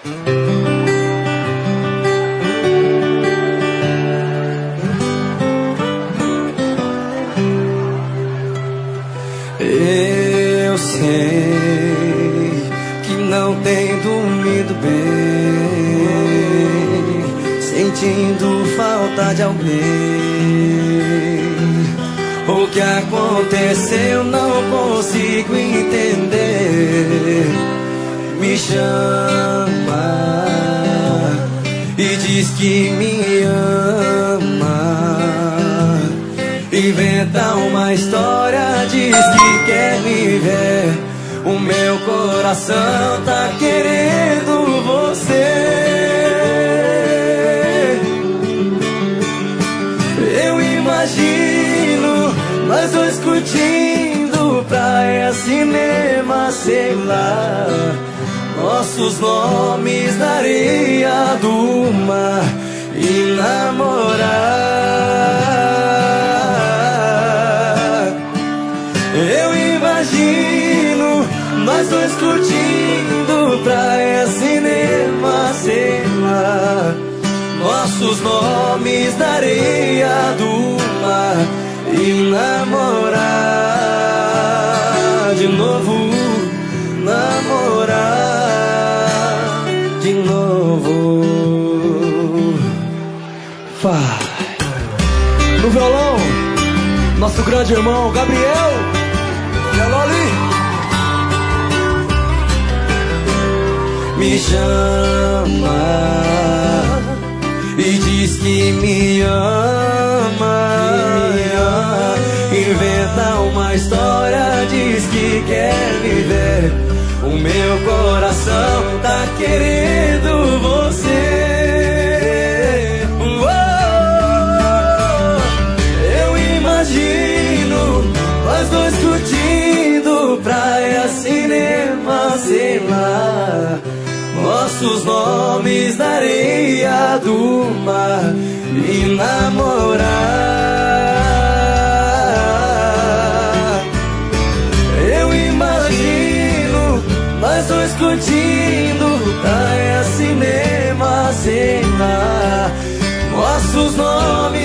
Eu sei que não tem dormido bem, sentindo falta de alguém. O que aconteceu não consigo entender. Me chama e diz que me ama, inventa uma história, diz que quer me ver. O meu coração tá querendo você. Eu imagino nós dois curtindo praia, cinema, sei lá, nossos nomes na areia do mar e namorar. Eu imagino nós dois curtindo praia, cinema, sei lá, nossos nomes na areia do mar e namorar de novo, namorar de novo. No violão, nosso grande irmão Gabriel. Me chama e diz que me ama, inventa uma história, diz que quer me ver. O meu coração tá querendo você. Eu imagino nós dois curtindo praia, cinema, sei lá, nossos nomes na areia do mar e namorar. Eu imagino nós dois curtindo praia, cinema, sei lá, nossos nomes